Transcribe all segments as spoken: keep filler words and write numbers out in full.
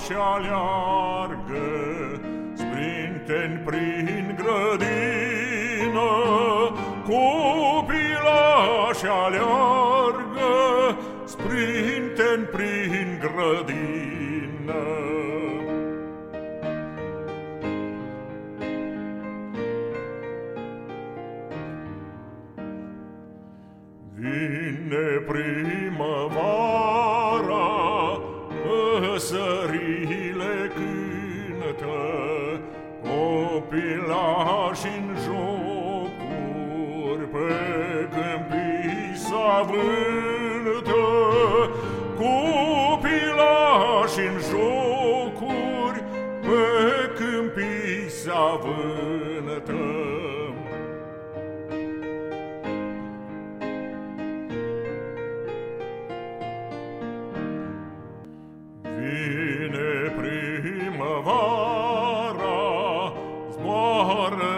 și aleargă, sprinteni prin grădină. Copilași aleargă, sprinteni prin grădină. Vine primăvara, păsările cântă, copilași-n jocuri pe câmpii s-avântă. Copilași-n jocuri pe câmpii s-avântă. Vine primăvara, zboară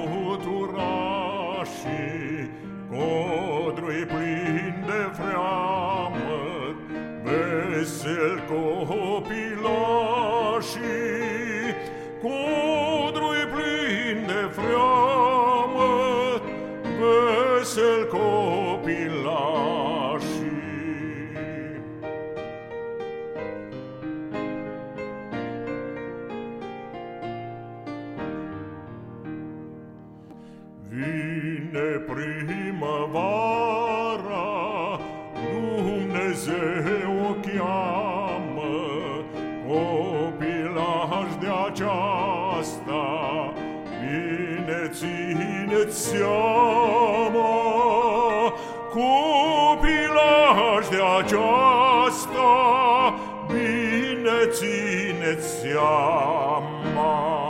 fluturașii, codrui plin de freamăt, vesel copilașii. Codrui plin de freamăt, vesel copilașii. Vine primăvara, Dumnezeu o cheamă, copilași de aceasta, bine țineți seama. Copilași de aceasta, bine țineți seama.